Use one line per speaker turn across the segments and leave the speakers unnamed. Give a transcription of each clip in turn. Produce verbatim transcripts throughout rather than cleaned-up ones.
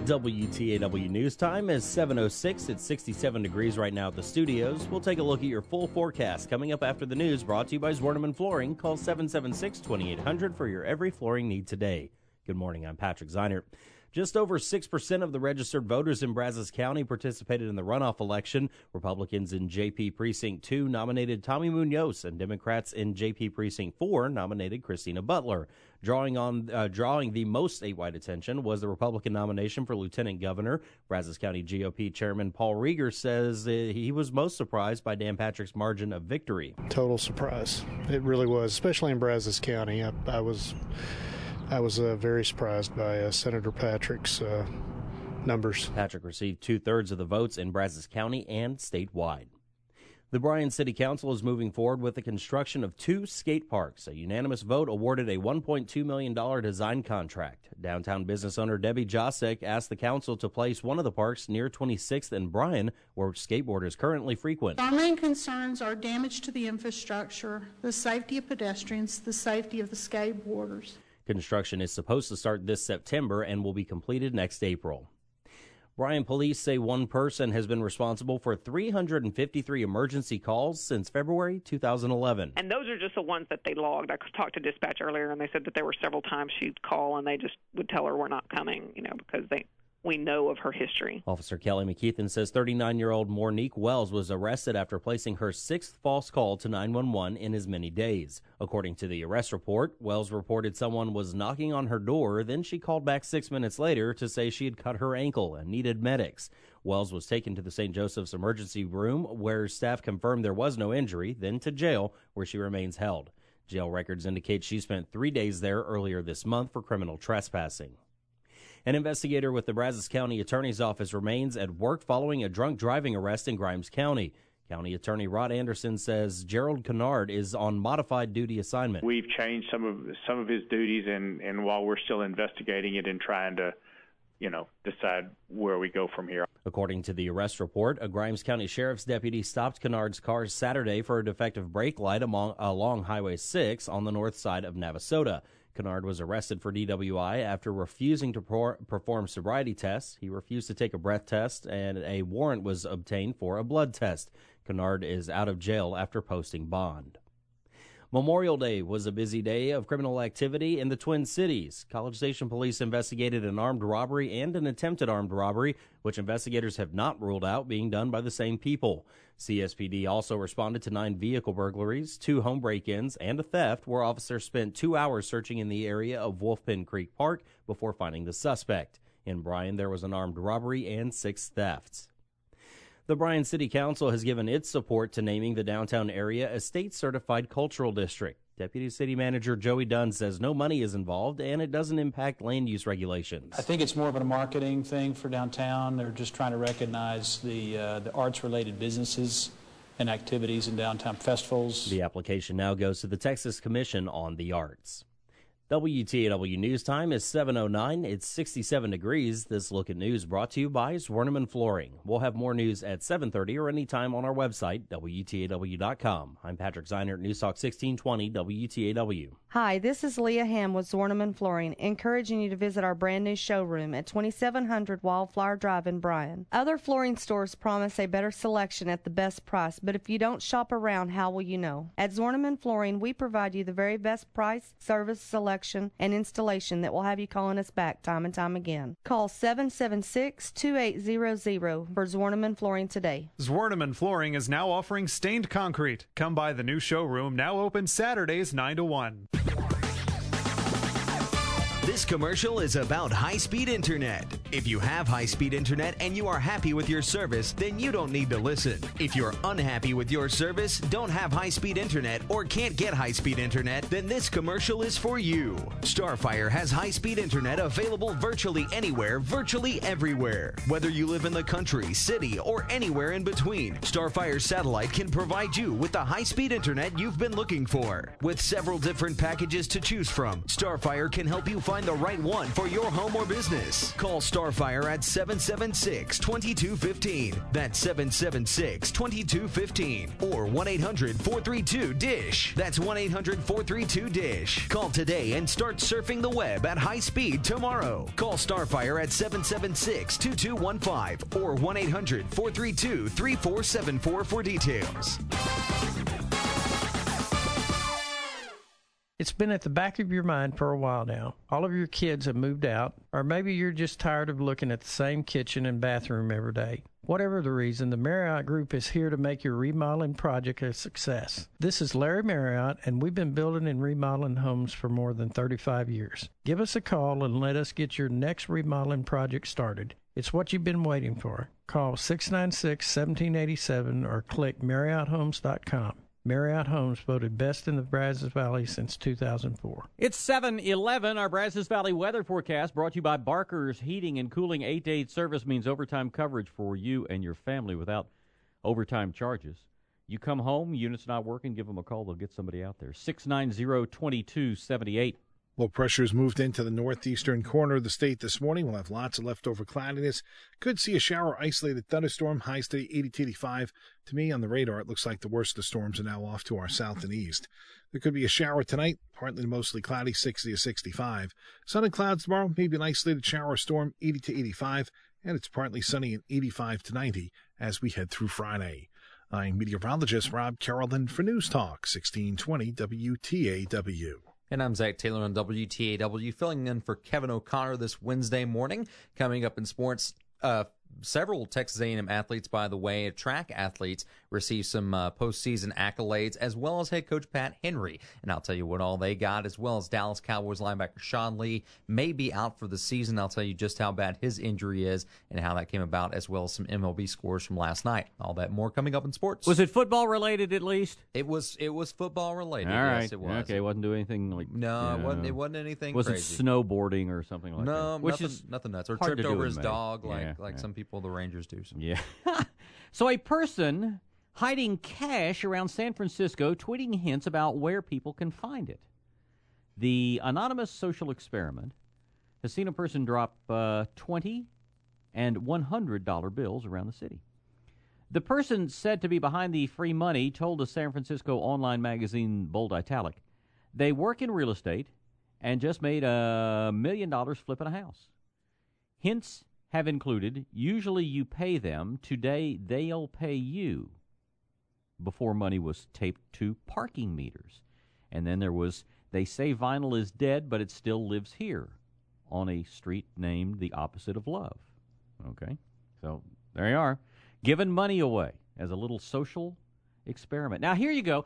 W T A W News Time is seven oh six. It's sixty-seven degrees right now at the studios. We'll take a look at your full forecast coming up after the news, brought to you by Zwerneman Flooring. Call seven seven six, two eight hundred for your every flooring need today. Good morning, I'm Patrick Zeinert. Just over six percent of the registered voters in Brazos County participated in the runoff election. Republicans in J P Precinct two nominated Tommy Munoz, and Democrats in J P Precinct four nominated Christina Butler. Drawing on uh, drawing the most statewide attention was the Republican nomination for Lieutenant Governor. Brazos County G O P Chairman Paul Rieger says uh, he was most surprised by Dan Patrick's margin of victory.
Total surprise. It really was, especially in Brazos County. I, I was... I was uh, very surprised by uh, Senator Patrick's uh, numbers.
Patrick received two-thirds of the votes in Brazos County and statewide. The Bryan City Council is moving forward with the construction of two skate parks. A unanimous vote awarded a one point two million dollars design contract. Downtown business owner Debbie Josek asked the council to place one of the parks near twenty-sixth and Bryan, where skateboarders currently frequent.
Our main concerns are damage to the infrastructure, the safety of pedestrians, the safety of the skateboarders.
Construction is supposed to start this September and will be completed next April. Bryan police say one person has been responsible for three hundred fifty-three emergency calls since February two thousand eleven.
And those are just the ones that they logged. I talked to dispatch earlier, and they said that there were several times she'd call, and they just would tell her we're not coming, you know, because they we know of her history.
Officer Kelly McKeithen says thirty-nine-year-old Mornique Wells was arrested after placing her sixth false call to nine one one in as many days. According to the arrest report, Wells reported someone was knocking on her door, then she called back six minutes later to say she had cut her ankle and needed medics. Wells was taken to the Saint Joseph's emergency room, where staff confirmed there was no injury, then to jail, where she remains held. Jail records indicate she spent three days there earlier this month for criminal trespassing. An investigator with the Brazos County Attorney's Office remains at work following a drunk driving arrest in Grimes County. County Attorney Rod Anderson says Gerald Kennard is on modified duty assignment.
We've changed some of some of his duties, and, and while we're still investigating it and trying to, you know, decide where we go from here.
According to the arrest report, a Grimes County Sheriff's deputy stopped Kennard's car Saturday for a defective brake light among, along Highway six on the north side of Navasota. Kennard was arrested for D W I after refusing to pro- perform sobriety tests. He refused to take a breath test, and a warrant was obtained for a blood test. Kennard is out of jail after posting bond. Memorial Day was a busy day of criminal activity in the Twin Cities. College Station police investigated an armed robbery and an attempted armed robbery, which investigators have not ruled out being done by the same people. C S P D also responded to nine vehicle burglaries, two home break-ins, and a theft, where officers spent two hours searching in the area of Wolfpen Creek Park before finding the suspect. In Bryan, there was an armed robbery and six thefts. The Bryan City Council has given its support to naming the downtown area a state-certified cultural district. Deputy City Manager Joey Dunn says no money is involved and it doesn't impact land use regulations.
I think it's more of a marketing thing for downtown. They're just trying to recognize the uh, the arts-related businesses and activities in downtown festivals.
The application now goes to the Texas Commission on the Arts. W T A W News Time is seven oh nine. It's sixty-seven degrees. This look at news brought to you by Zwerneman Flooring. We'll have more news at seven thirty or anytime on our website, W T A W dot com. I'm Patrick Zeinert, News Talk sixteen twenty W T A W.
Hi, this is Leah Ham with Zwerneman Flooring, encouraging you to visit our brand new showroom at twenty-seven hundred Wildflower Drive in Bryan. Other flooring stores promise a better selection at the best price, but if you don't shop around, how will you know? At Zwerneman Flooring, we provide you the very best price, service, selection, and installation that will have you calling us back time and time again. Call seven seven six, two eight zero zero for Zwerneman Flooring today.
Zwerneman Flooring is now offering stained concrete. Come by the new showroom, now open Saturdays nine to one.
This commercial is about high-speed internet. If you have high-speed internet and you are happy with your service, then you don't need to listen. If you're unhappy with your service, don't have high-speed internet, or can't get high-speed internet, then this commercial is for you. Starfire has high-speed internet available virtually anywhere, virtually everywhere. Whether you live in the country, city, or anywhere in between, Starfire Satellite can provide you with the high-speed internet you've been looking for. With several different packages to choose from, Starfire can help you find find the right one for your home or business. Call Starfire at seven seven six, two two one five. That's seven seven six, two two one five. Or one eight hundred, four three two, DISH. That's one eight hundred, four three two, DISH. Call today and start surfing the web at high speed tomorrow. Call Starfire at seven seven six, two two one five or one eight hundred, four three two, three four seven four for details.
It's been at the back of your mind for a while now. All of your kids have moved out, or maybe you're just tired of looking at the same kitchen and bathroom every day. Whatever the reason, the Marriott Group is here to make your remodeling project a success. This is Larry Marriott, and we've been building and remodeling homes for more than thirty-five years. Give us a call and let us get your next remodeling project started. It's what you've been waiting for. Call six nine six, one seven eight seven or click Marriott Homes dot com. Marriott Homes voted best in the Brazos Valley since two thousand four.
It's seven eleven. Our Brazos Valley weather forecast brought to you by Barker's Heating and Cooling. eight to eight service means overtime coverage for you and your family without overtime charges. You come home, unit's not working, give them a call. They'll get somebody out there. six nine zero, two two seven eight.
Low pressure has moved into the northeastern corner of the state this morning. We'll have lots of leftover cloudiness. Could see a shower, isolated thunderstorm. Highs today eighty to eighty-five. To me, on the radar, it looks like the worst of the storms are now off to our south and east. There could be a shower tonight, partly to mostly cloudy, sixty to sixty-five. Sun and clouds tomorrow, maybe an isolated shower or storm, eighty to eighty-five. And it's partly sunny and eighty-five to ninety as we head through Friday. I'm meteorologist Rob Carrollton for News Talk, sixteen twenty W T A W.
And I'm Zach Taylor on W T A W, filling in for Kevin O'Connor this Wednesday morning. Coming up in sports, uh, several Texas A and M athletes, by the way, track athletes, received some uh, postseason accolades, as well as head coach Pat Henry. And I'll tell you what all they got, as well as Dallas Cowboys linebacker Sean Lee may be out for the season. I'll tell you just how bad his injury is and how that came about, as well as some M L B scores from last night. All that more coming up in sports.
Was it football related at least?
It was. It was football related.
All right.
Yes, it was.
Okay, it wasn't doing anything like
no,
you
it
know,
wasn't. It wasn't anything.
Was
crazy.
it snowboarding or something like
no,
that? Which
nothing,
is
nothing nuts. Or
hard
tripped
to do
over
in
his
May.
dog, like
yeah,
like
yeah.
some people, the Rangers do. So.
Yeah. So a person hiding cash around San Francisco, tweeting hints about where people can find it. The anonymous social experiment has seen a person drop uh, twenty and one hundred dollar bills around the city. The person said to be behind the free money told a San Francisco online magazine, bold italic, they work in real estate and just made a million dollars flipping a house. Hints have included, usually you pay them, today they'll pay you. Before money was taped to parking meters. And then there was, they say vinyl is dead, but it still lives here on a street named the opposite of love. Okay, so there you are. Giving money away as a little social experiment. Now, here you go.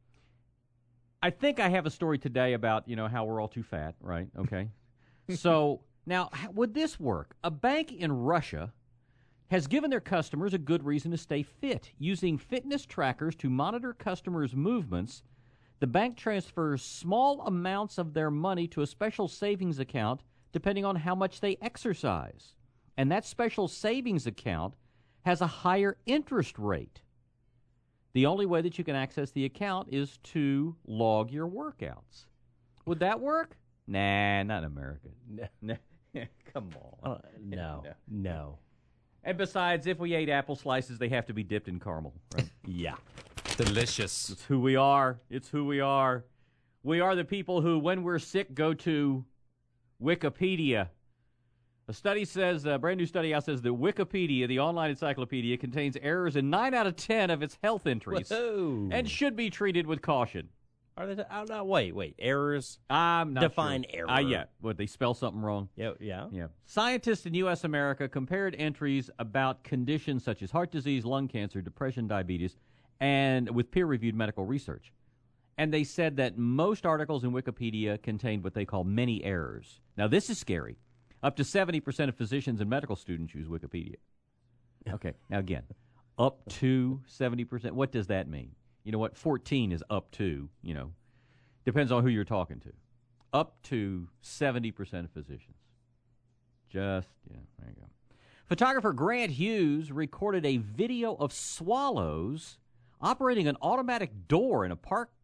I think I have a story today about, you know, how we're all too fat, right? Okay. So, now, would this work? A bank in Russia has given their customers a good reason to stay fit. Using fitness trackers to monitor customers' movements, the bank transfers small amounts of their money to a special savings account depending on how much they exercise. And that special savings account has a higher interest rate. The only way that you can access the account is to log your workouts. Would that work? Nah, not in America. No, no. Come on.
Uh, no, no, no.
And besides, if we ate apple slices, they have to be dipped in caramel, right?
Yeah.
Delicious.
It's who we are. It's who we are. We are the people who, when we're sick, go to Wikipedia. A study says, a brand new study out says that Wikipedia, the online encyclopedia, contains errors in nine out of ten of its health entries.
Whoa.
And should be treated with caution.
Are they? Oh, no, wait, wait. Errors?
I'm not
Define
sure.
error.
Uh, yeah. Would they spell something wrong?
Yeah, yeah.
Yeah. Scientists in U S America compared entries about conditions such as heart disease, lung cancer, depression, diabetes, and with peer-reviewed medical research. And they said that most articles in Wikipedia contained what they call many errors. Now, this is scary. Up to seventy percent of physicians and medical students use Wikipedia. Okay. Now, again, up to seventy percent. What does that mean? You know what? fourteen is up to, you know. Depends on who you're talking to. Up to seventy percent of physicians. Just, yeah, there you go. Photographer Grant Hughes recorded a video of swallows operating an automatic door in a park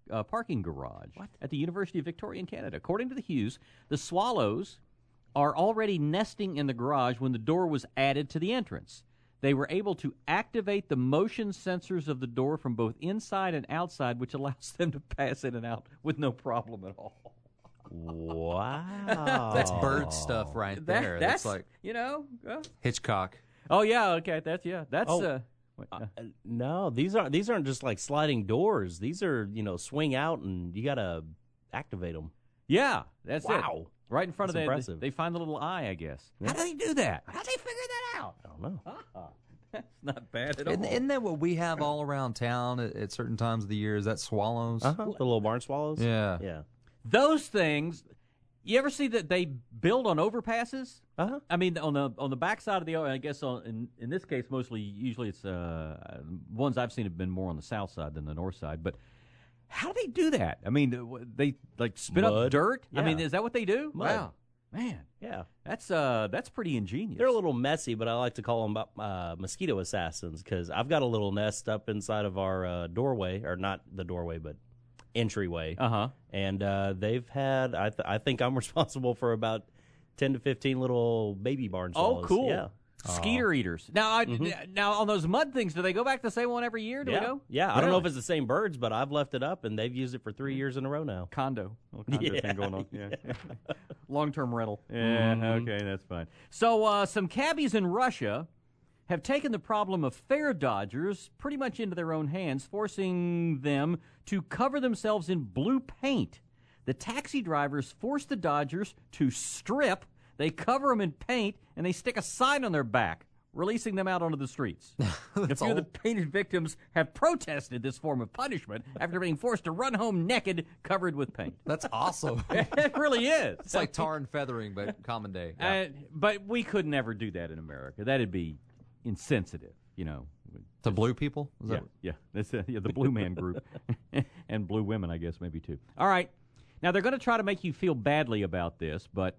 uh, parking garage at the University of Victoria in Canada. According to the Hughes, the swallows are already nesting in the garage when the door was added to the entrance. They were able to activate the motion sensors of the door from both inside and outside, which allows them to pass in and out with no problem at all.
Wow.
That's bird stuff right
That-
there.
that's,
That's like
you know. Uh,
Hitchcock.
oh yeah, okay. That's yeah. That's
Oh.
uh, wait,
Uh,
uh,
no, these aren't these aren't just like sliding doors. These are, you know, swing out and you got to activate them.
yeah. That's it.
Wow.
Right in front
That's
of them.
impressive.
They, they find the little eye, I guess. How do they do that? How do they figure that out?
I don't know.
Ah, that's not bad at all.
Isn't, isn't that what we have all around town at, at certain times of the year? Is that swallows?
Uh-huh. The little barn swallows?
Yeah.
Yeah.
Those things. You ever see that they build on overpasses?
Uh-huh.
I mean, on the on the backside of the, I guess on, in in this case, mostly usually it's uh ones I've seen have been more on the south side than the north side. But how do they do that? I mean, they like spin up
Mud.
dirt. I
Yeah.
mean, is that what they do?
Mud.
Wow, man,
Yeah.
that's uh that's pretty ingenious.
They're a little messy, but I like to call them uh, mosquito assassins because I've got a little nest up inside of our uh, doorway, or not the doorway, but entryway.
Uh huh.
And uh, they've had, I, th- I think I'm responsible for about ten to fifteen little baby barn
Oh,
swallows.
cool.
Yeah.
Skeeter eaters. Now, I, now on those mud things, do they go back the same one every year? Do
yeah.
we go?
Yeah. I don't know if
Really?
it's the same birds, but I've left it up and they've used it for three years in a row now.
Condo. Little condo
Yeah.
thing going on. Yeah. Long-term rental. Yeah,
Mhm.
okay, that's fine. So uh, some cabbies in Russia have taken the problem of fare dodgers pretty much into their own hands, forcing them to cover themselves in blue paint. The taxi drivers force the dodgers to strip, they cover them in paint, and they stick a sign on their back, releasing them out onto the streets. A few of the painted victims have protested this form of punishment after being forced to run home naked, covered with paint.
That's awesome.
It really is.
It's like tar and feathering, but common day.
Uh, but we could never do that in America. That'd be insensitive, you know.
To blue people? Is
Yeah,
that
yeah. That's uh, yeah, the Blue Man Group. And blue women, I guess, maybe too. All right. Now, they're going to try to make you feel badly about this, but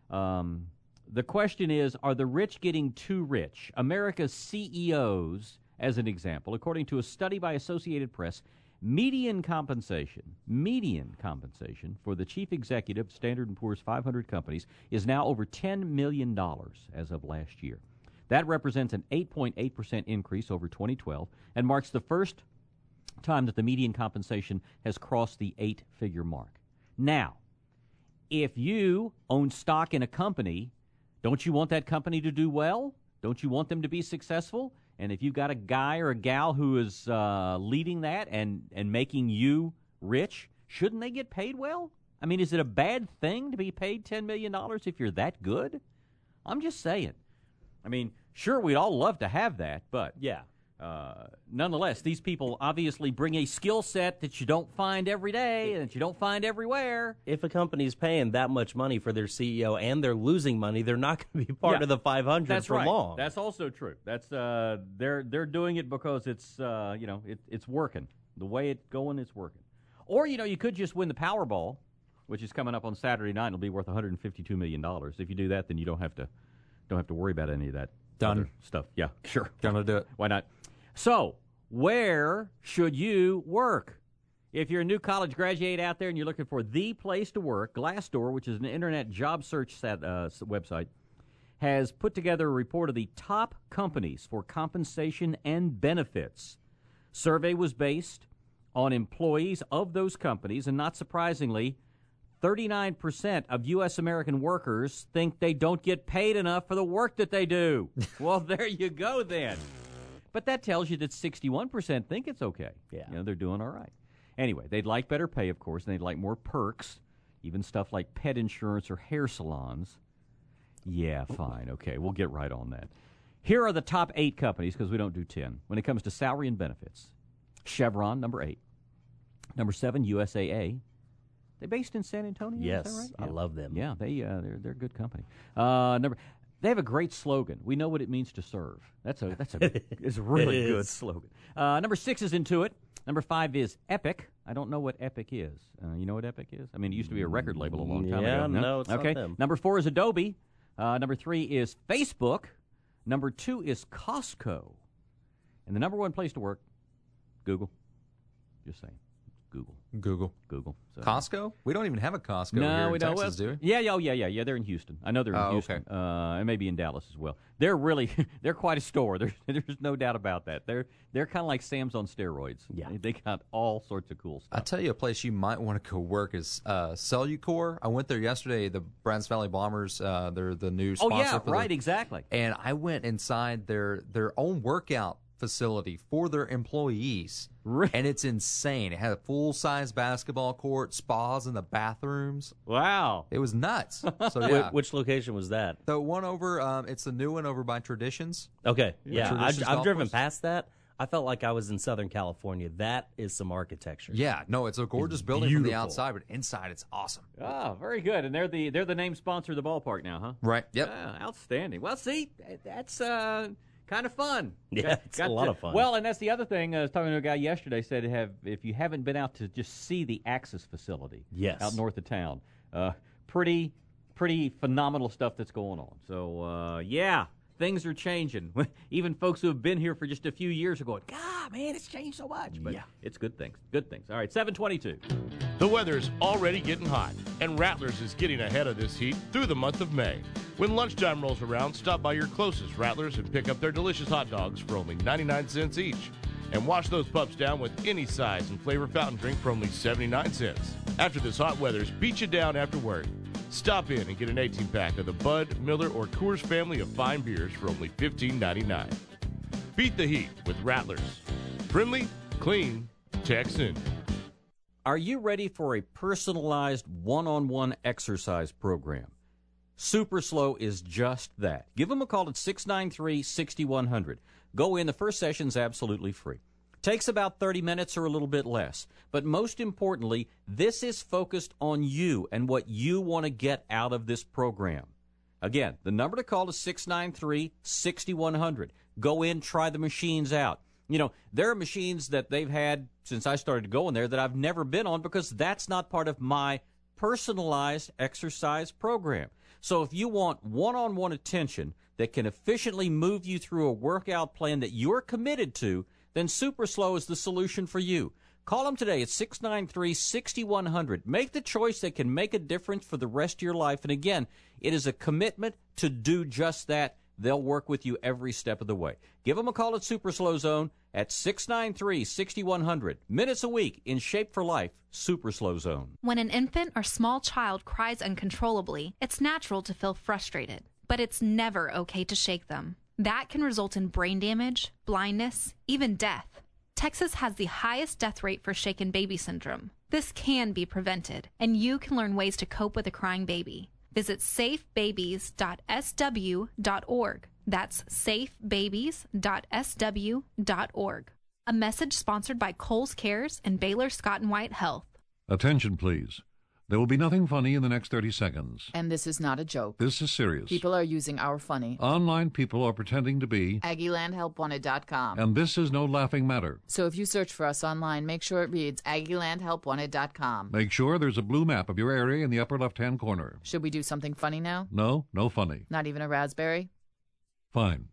um, the question is, are the rich getting too rich? America's C E Os, as an example, according to a study by Associated Press, median compensation, median compensation for the chief executive of Standard and Poor's five hundred companies is now over ten million dollars as of last year. That represents an eight point eight percent increase over twenty twelve and marks the first time that the median compensation has crossed the eight-figure mark. Now, if you own stock in a company, don't you want that company to do well? Don't you want them to be successful? And if you've got a guy or a gal who is uh, leading that and, and making you rich, shouldn't they get paid well? I mean, is it a bad thing to be paid ten million dollars if you're that good? I'm just saying. I mean, sure, we'd all love to have that, but
Yeah.
uh, nonetheless, these people obviously bring a skill set that you don't find every day and that you don't find everywhere.
If a company's paying that much money for their C E O and they're losing money, they're not going to be part
Yeah.
of the five hundred
That's
for
right.
long.
That's also true. That's uh, they're they're doing it because it's uh, you know it, it's working. The way it's going, it's working. Or you know you could just win the Powerball, which is coming up on Saturday night. It'll be worth one hundred fifty-two million dollars. If you do that, then you don't have to don't have to worry about any of that
Done.
other stuff. Yeah, sure.
Gonna do it.
Why not? So, where should you work? If you're a new college graduate out there and you're looking for the place to work, Glassdoor, which is an internet job search set, uh, website, has put together a report of the top companies for compensation and benefits. Survey was based on employees of those companies, and not surprisingly, thirty-nine percent of U S American workers think they don't get paid enough for the work that they do. Well, there you go then. But that tells you that sixty-one percent think it's okay.
Yeah.
You know, they're doing all right. Anyway, they'd like better pay, of course, and they'd like more perks, even stuff like pet insurance or hair salons. Yeah, fine. Okay, we'll get right on that. Here are the top eight companies, because we don't do ten, when it comes to salary and benefits. Chevron, number eight. Number seven, U S A A. They based in San Antonio?
Yes,
is that right?
I
Yeah.
love them.
Yeah, they uh, they're they're a good company. Uh, number, they have a great slogan. We know what it means to serve. That's a that's a it's a really
It
good
is.
slogan. Uh, number six is Intuit. Number five is Epic. I don't know what Epic is. Uh, you know what Epic is? I mean, it used to be a record label a long time
Yeah,
ago.
no, it's not
okay.
them.
Number four is Adobe. Uh, number three is Facebook. Number two is Costco. And the number one place to work, Google. Just saying. Google.
Google.
Google. So.
Costco? We don't even have a Costco
no,
here in
we don't.
Texas,
Well,
do we?
Yeah, yeah, oh, yeah, yeah, yeah. They're in Houston. I know they're in
Oh,
Houston,
okay.
uh, and maybe in Dallas as well. They're really, they're quite a store. There's, there's no doubt about that. They're, they're kind of like Sam's on steroids. Yeah, they, they got all sorts of cool stuff.
I'll tell you a place you might want to go work is uh, Cellucor. I went there yesterday. The Brazos Valley Bombers, uh, they're the new
Oh
sponsor.
yeah,
for
right,
the,
exactly.
And I went inside their their own workout facility for their employees. And it's insane. It had a full-size basketball court, spas in the bathrooms.
Wow.
It was nuts. So
Wh-
yeah.
Which location was that?
The one over, um, it's the new one over by Traditions.
Okay, yeah,
Traditions
I've, I've
Golf
driven
Course.
past that. I felt like I was in Southern California. That is some architecture.
Yeah, no, it's a gorgeous
It's
building from the
beautiful.
outside, but inside it's awesome.
Oh, very good. And they're the they're the name sponsor of the ballpark now, huh?
Right. Yep.
Ah, outstanding. Well, see, that's uh, kind of fun.
Yeah,
Got-
it's
got
a lot
to-
of fun.
Well, and that's the other thing. I was talking to a guy yesterday. Said have if you haven't been out to just see the Axis facility,
Yes.
out north of town, uh, pretty pretty phenomenal stuff that's going on. So uh, yeah. Things are changing. Even folks who have been here for just a few years are going, God, man, it's changed so much. But
Yeah.
it's good things. Good things. All right, seven twenty-two.
The weather's already getting hot, and Rattlers is getting ahead of this heat through the month of May. When lunchtime rolls around, stop by your closest Rattlers and pick up their delicious hot dogs for only ninety-nine cents each. And wash those pups down with any size and flavor fountain drink for only seventy-nine cents. After this hot weather's beat you down after work, stop in and get an eighteen-pack of the Bud, Miller, or Coors family of fine beers for only fifteen ninety-nine. Beat the heat with Rattlers. Friendly, clean, Texan.
Are you ready for a personalized one-on-one exercise program? Super Slow is just that. Give them a call at six nine three, six one zero zero. Go in. The first session's absolutely free. Takes about thirty minutes or a little bit less. But most importantly, this is focused on you and what you want to get out of this program. Again, the number to call is six nine three, six one zero zero. Go in, try the machines out. You know, there are machines that they've had since I started going there that I've never been on because that's not part of my personalized exercise program. So if you want one-on-one attention that can efficiently move you through a workout plan that you're committed to, then Super Slow is the solution for you. Call them today at six nine three, six one zero zero. Make the choice that can make a difference for the rest of your life. And again, it is a commitment to do just that. They'll work with you every step of the way. Give them a call at Super Slow Zone at six nine three, six one zero zero. Minutes a week, in shape for life, Super Slow Zone.
When an infant or small child cries uncontrollably, it's natural to feel frustrated, but it's never okay to shake them. That can result in brain damage, blindness, even death. Texas has the highest death rate for shaken baby syndrome. This can be prevented, and you can learn ways to cope with a crying baby. Visit safe babies dot s w dot org. That's safe babies dot s w dot org. A message sponsored by Kohl's Cares and Baylor Scott and White Health.
Attention, please. There will be nothing funny in the next thirty seconds.
And this is not a joke.
This is serious.
People are using our funny.
Online people are pretending to be.
Aggieland Help Wanted dot com.
And this is no laughing matter.
So if you search for us online, make sure it reads Aggieland Help Wanted dot com.
Make sure there's a blue map of your area in the upper left-hand corner.
Should we do something funny now?
No, no funny.
Not even a raspberry?
Fine.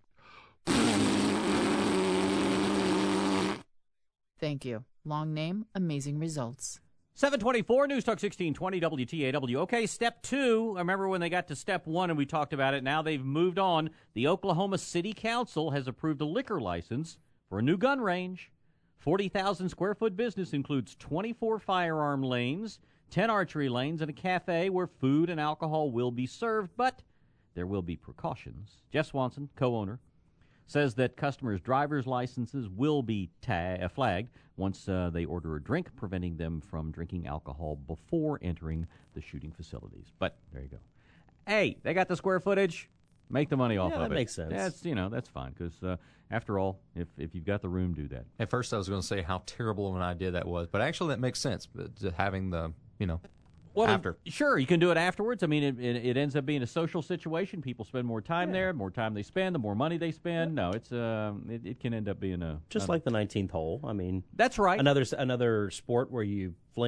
Thank you. Long name, amazing results.
seven twenty-four, News Talk sixteen twenty W T A W. Okay, step two. I remember when they got to step one and we talked about it. Now they've moved on. The Oklahoma City Council has approved a liquor license for a new gun range. forty thousand square foot business includes twenty-four firearm lanes, ten archery lanes, and a cafe where food and alcohol will be served, but there will be precautions. Jeff Swanson, co-owner, says that customers' driver's licenses will be ta- uh, flagged once uh, they order a drink, preventing them from drinking alcohol before entering the shooting facilities. But there you go. Hey, they got the square footage. Make the money off
Yeah,
of
that
it.
makes sense.
That's, you know, that's fine because, uh, after all, if if you've got the room, do that.
At first, I was going to say how terrible of an idea that was, but actually, that makes sense. But to having the, you know,
Well,
after.
Sure, you can do it afterwards. I mean, it, it, it ends up being a social situation. People spend more time there. More time they spend, the more money they spend. No, it's uh, it, it can end up being a
Just
a,
like the nineteenth hole. I mean,
that's right.
Another another sport where you fling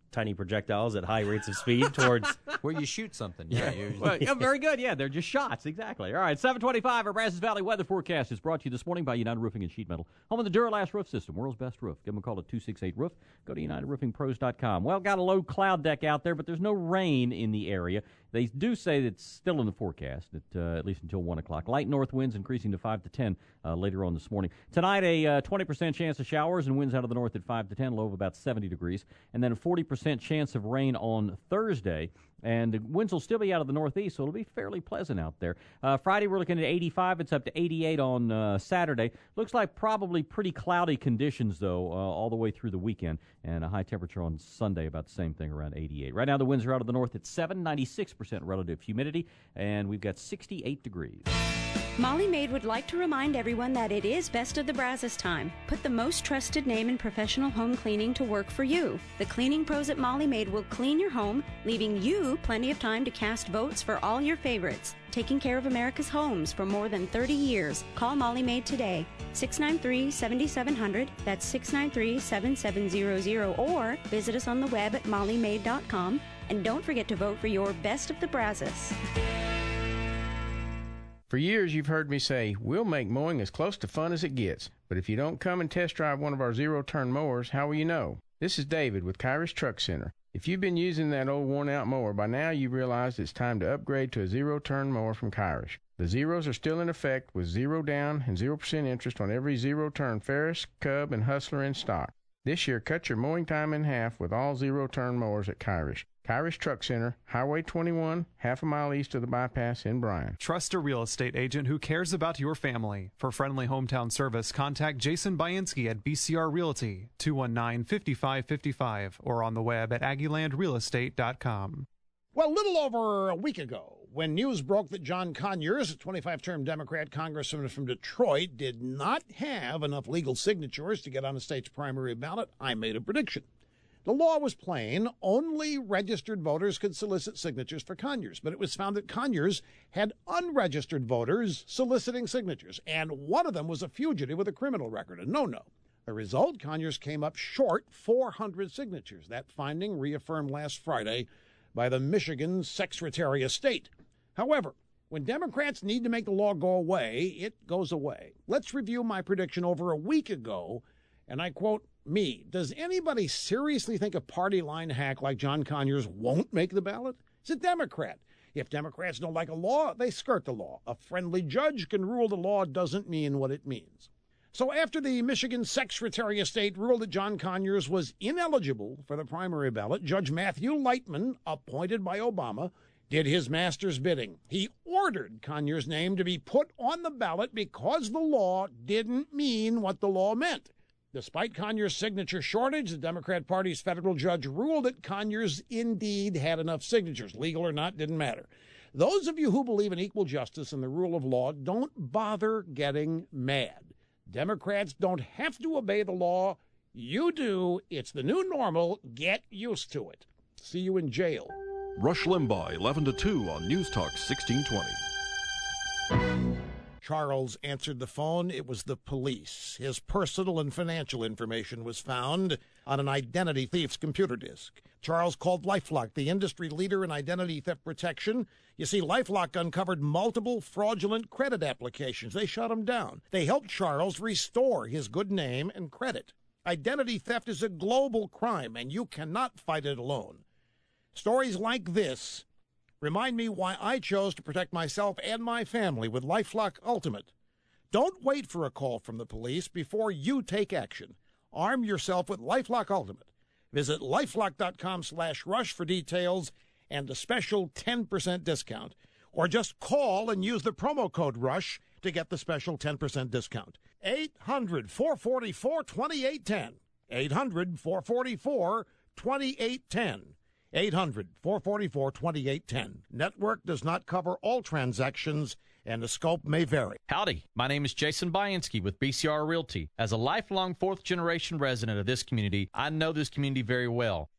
tiny projectiles at high rates of speed towards
where you shoot something. Yeah,
yeah. Well, yeah, very good. Yeah, they're just shots. Exactly. All right, seven twenty-five. Our Brazos Valley weather forecast is brought to you this morning by United Roofing and Sheet Metal, home of the Duralast roof system, world's best roof. Give them a call at two six eight roof. Go to united roofing pros dot com. Well, got a low cloud deck out there, but there's no rain in the area. They do say that it's still in the forecast, at, uh, at least until one o'clock. Light north winds increasing to five to ten uh, later on this morning. Tonight, a uh, twenty percent chance of showers and winds out of the north at five to ten, low of about seventy degrees. And then a forty percent chance of rain on Thursday. And the winds will still be out of the northeast, so it'll be fairly pleasant out there. Uh, Friday, we're looking at eighty-five. It's up to eighty-eight on uh, Saturday. Looks like probably pretty cloudy conditions, though, uh, all the way through the weekend. And a high temperature on Sunday, about the same thing, around eighty-eight. Right now, the winds are out of the north at seven, ninety-six percent relative humidity, and we've got sixty-eight degrees.
Molly Maid would like to remind everyone that it is Best of the Brazos time. Put the most trusted name in professional home cleaning to work for you. The cleaning pros at Molly Maid will clean your home, leaving you plenty of time to cast votes for all your favorites. Taking care of America's homes for more than thirty years. Call Molly Maid today, six nine three, seven seven zero zero, that's six nine three, seven seven zero zero, or visit us on the web at molly maid dot com. And don't forget to vote for your Best of the Brazos.
For years, you've heard me say, we'll make mowing as close to fun as it gets. But if you don't come and test drive one of our zero-turn mowers, how will you know? This is David with Kyrish Truck Center. If you've been using that old worn-out mower, by now you've realized it's time to upgrade to a zero-turn mower from Kyrish. The Zeros are still in effect with zero down and zero percent interest on every zero-turn Ferris, Cub, and Hustler in stock. This year, cut your mowing time in half with all zero-turn mowers at Kyrish. Kyrish Truck Center, Highway twenty-one, half a mile east of the bypass in Bryan.
Trust a real estate agent who cares about your family. For friendly hometown service, contact Jason Bainski at B C R Realty, two one nine, five five five five, or on the web at aggieland real estate dot com.
Well, a little over a week ago, when news broke that John Conyers, a twenty-five-term Democrat congressman from Detroit, did not have enough legal signatures to get on the state's primary ballot, I made a prediction. The law was plain. Only registered voters could solicit signatures for Conyers, but it was found that Conyers had unregistered voters soliciting signatures, and one of them was a fugitive with a criminal record, a no-no. The result, Conyers came up short four hundred signatures. That finding reaffirmed last Friday by the Michigan Secretary of State. However, when Democrats need to make the law go away, it goes away. Let's review my prediction over a week ago, and I quote, me, does anybody seriously think a party line hack like John Conyers won't make the ballot? He's a Democrat. If Democrats don't like a law, they skirt the law. A friendly judge can rule the law doesn't mean what it means. So after the Michigan Secretary of State ruled that John Conyers was ineligible for the primary ballot, Judge Matthew Lightman, appointed by Obama, did his master's bidding. He ordered Conyers' name to be put on the ballot because the law didn't mean what the law meant. Despite Conyers' signature shortage, the Democrat Party's federal judge ruled that Conyers indeed had enough signatures. Legal or not, didn't matter. Those of you who believe in equal justice and the rule of law, don't bother getting mad. Democrats don't have to obey the law. You do. It's the new normal. Get used to it. See you in jail.
Rush Limbaugh, eleven to two on News Talk sixteen twenty.
Charles answered the phone. It was the police. His personal and financial information was found on an identity thief's computer disk. Charles called LifeLock, the industry leader in identity theft protection. You see, LifeLock uncovered multiple fraudulent credit applications. They shut him down. They helped Charles restore his good name and credit. Identity theft is a global crime, and you cannot fight it alone. Stories like this remind me why I chose to protect myself and my family with LifeLock Ultimate. Don't wait for a call from the police before you take action. Arm yourself with LifeLock Ultimate. Visit lifelock.com slash rush for details and a special ten percent discount. Or just call and use the promo code RUSH to get the special ten percent discount. eight hundred, four four four, two eight one zero. eight hundred, four four four, two eight one zero. eight hundred, four four four, two eight one zero. Network does not cover all transactions, and the scope may vary.
Howdy, my name is Jason Bainski with B C R Realty. As a lifelong fourth-generation resident of this community, I know this community very well.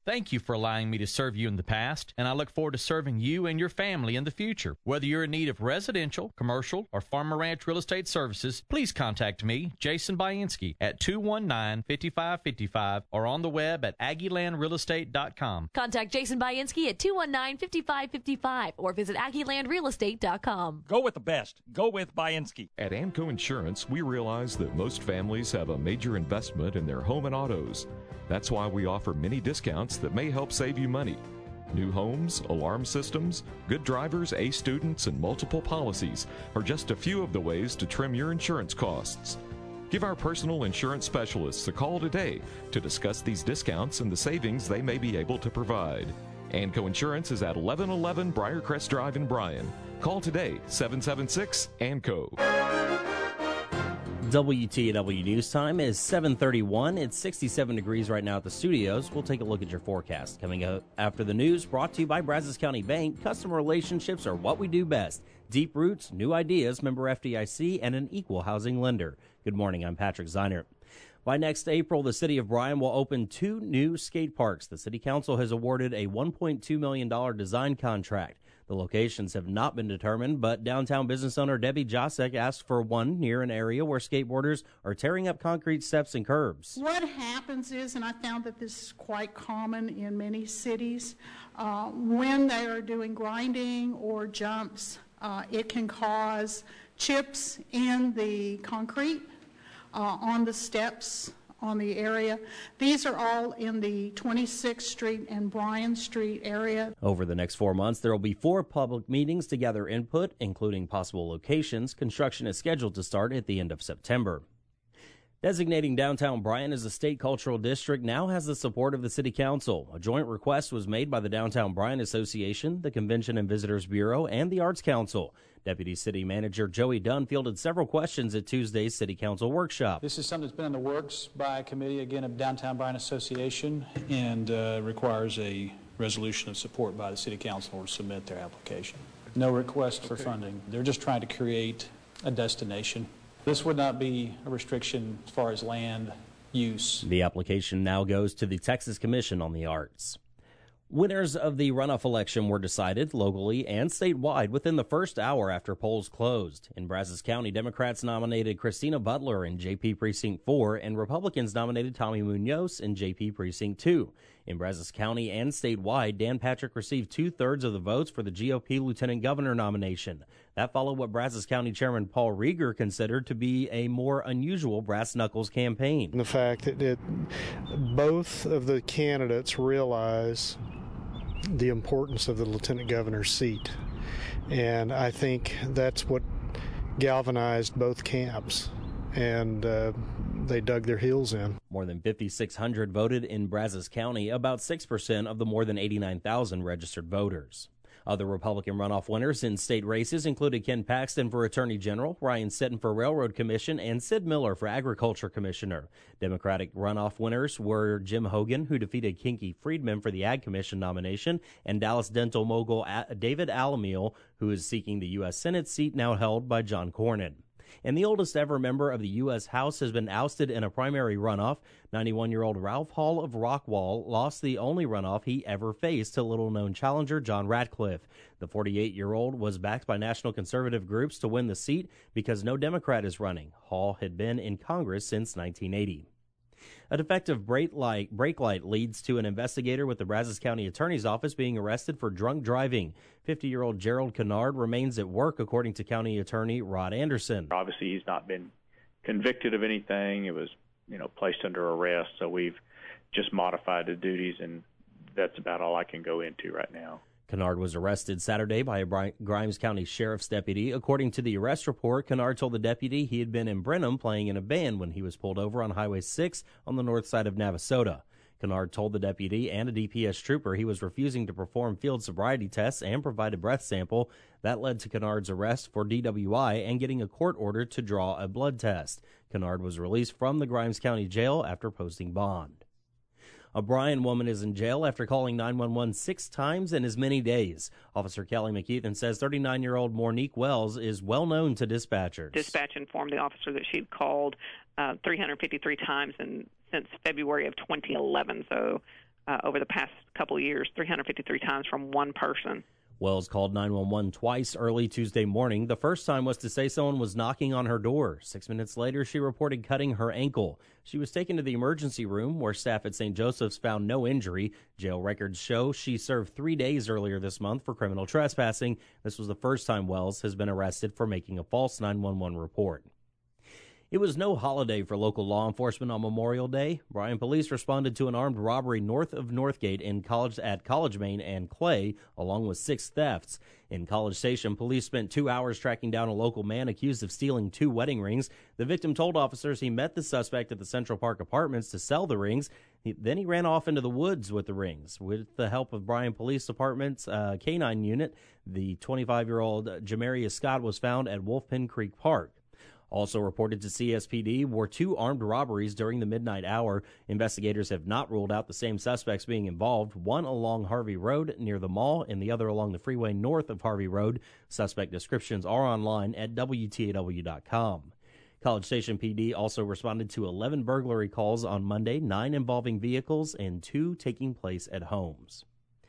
Thank you for allowing me to serve you in the past, and I look forward to serving you and your family in the future. Whether you're in need of residential, commercial, or farm and ranch real estate services, please contact me, Jason Bainski, at two one nine, five five five five or on the web at aggie land real estate dot com.
Contact Jason Bainski at two one nine, five five five five or visit aggie land real estate dot com.
Go with the best. Go with Bainski.
At Amco Insurance, we realize that most families have a major investment in their home and autos. That's why we offer many discounts that may help save you money. New homes, alarm systems, good drivers, A students, and multiple policies are just a few of the ways to trim your insurance costs. Give our personal insurance specialists a call today to discuss these discounts and the savings they may be able to provide. Amco Insurance is at eleven eleven Briarcrest Drive in Bryan. Call today, seven seven six A M C O.
W T A W News Time is seven thirty-one. It's sixty-seven degrees right now at the studios. We'll take a look at your forecast. Coming up after the news, brought to you by Brazos County Bank. Customer relationships are what we do best. Deep roots, new ideas, member F D I C, and an equal housing lender. Good morning, I'm Patrick Zeiner. By next April, the city of Bryan will open two new skate parks. The city council has awarded a one point two million dollars design contract. The locations have not been determined, but downtown business owner Debbie Jacek asked for one near an area where skateboarders are tearing up concrete steps and curbs.
What happens is, and I found that this is quite common in many cities, uh, when they are doing grinding or jumps, uh, it can cause chips in the concrete, uh, on the steps, on the area. These are all in the twenty-sixth Street and Bryan Street area.
Over the next four months, there will be four public meetings to gather input, including possible locations. Construction is scheduled to start at the end of September. Designating downtown Bryan as a state cultural district now has the support of the city council. A joint request was made by the Downtown Bryan Association, the Convention and Visitors Bureau, and the Arts Council. Deputy City Manager Joey Dunn fielded several questions at Tuesday's City Council workshop.
This is something that's been in the works by a committee, again, of Downtown Bryan Association, and uh, requires a resolution of support by the City Council to submit their application. No request for funding. They're just trying to create a destination. This would not be a restriction as far as land use.
The application now goes to the Texas Commission on the Arts. Winners of the runoff election were decided locally and statewide within the first hour after polls closed. In Brazos County, Democrats nominated Christina Butler in J P Precinct four, and Republicans nominated Tommy Munoz in J P Precinct two. In Brazos County and statewide, Dan Patrick received two-thirds of the votes for the G O P lieutenant governor nomination. That followed what Brazos County Chairman Paul Rieger considered to be a more unusual brass-knuckles campaign.
The fact that it, both of the candidates realize the importance of the lieutenant governor's seat, and I think that's what galvanized both camps, and uh, they dug their heels in.
More than five thousand six hundred voted in Brazos County, about six percent of the more than eighty-nine thousand registered voters. Other Republican runoff winners in state races included Ken Paxton for Attorney General, Ryan Sitton for Railroad Commission, and Sid Miller for Agriculture Commissioner. Democratic runoff winners were Jim Hogan, who defeated Kinky Friedman for the Ag Commission nomination, and Dallas dental mogul David Alamiel, who is seeking the U S Senate seat now held by John Cornyn. And the oldest ever member of the U S House has been ousted in a primary runoff. ninety-one-year-old Ralph Hall of Rockwall lost the only runoff he ever faced to little-known challenger John Ratcliffe. The forty-eight-year-old was backed by national conservative groups to win the seat because no Democrat is running. Hall had been in Congress since nineteen eighty. A defective brake light, brake light leads to an investigator with the Brazos County Attorney's Office being arrested for drunk driving. fifty-year-old Gerald Kennard remains at work, according to County Attorney Rod Anderson.
Obviously, he's not been convicted of anything. It was, you know, placed under arrest, so we've just modified the duties, and that's about all I can go into right now.
Kennard was arrested Saturday by a Grimes County Sheriff's deputy. According to the arrest report, Kennard told the deputy he had been in Brenham playing in a band when he was pulled over on Highway six on the north side of Navasota. Kennard told the deputy and a D P S trooper he was refusing to perform field sobriety tests and provide a breath sample. That led to Kennard's arrest for D W I and getting a court order to draw a blood test. Kennard was released from the Grimes County Jail after posting bond. A Bryan woman is in jail after calling nine one one six times in as many days. Officer Kelly McKeithen says thirty-nine-year-old Mornique Wells is well known to dispatchers.
Dispatch informed the officer that she'd called uh, three hundred fifty-three times in, since February of twenty eleven, so uh, over the past couple of years, three hundred fifty-three times from one person.
Wells called nine one one twice early Tuesday morning. The first time was to say someone was knocking on her door. Six minutes later, she reported cutting her ankle. She was taken to the emergency room where staff at Saint Joseph's found no injury. Jail records show she served three days earlier this month for criminal trespassing. This was the first time Wells has been arrested for making a false nine one one report. It was no holiday for local law enforcement on Memorial Day. Bryan police responded to an armed robbery north of Northgate in College at College Main and Clay, along with six thefts. In College Station, police spent two hours tracking down a local man accused of stealing two wedding rings. The victim told officers he met the suspect at the Central Park Apartments to sell the rings. He, then he ran off into the woods with the rings. With the help of Bryan Police Department's uh, K nine unit, the twenty-five-year-old Jamarius Scott was found at Wolfpen Creek Park. Also reported to C S P D were two armed robberies during the midnight hour. Investigators have not ruled out the same suspects being involved, one along Harvey Road near the mall and the other along the freeway north of Harvey Road. Suspect descriptions are online at W T A W dot com. College Station P D also responded to eleven burglary calls on Monday, nine involving vehicles and two taking place at homes.